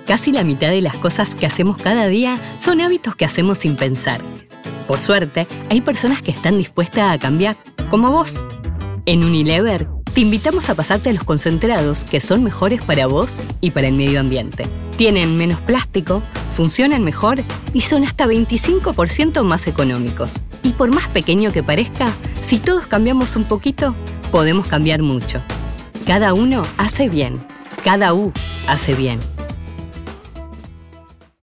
Casi la mitad de las cosas que hacemos cada día son hábitos que hacemos sin pensar. Por suerte, hay personas que están dispuestas a cambiar, como vos. En Unilever, te invitamos a pasarte a los concentrados que son mejores para vos y para el medio ambiente. Tienen menos plástico, funcionan mejor y son hasta 25% más económicos. Y por más pequeño que parezca, si todos cambiamos un poquito, podemos cambiar mucho. Cada uno hace bien. Cada U hace bien.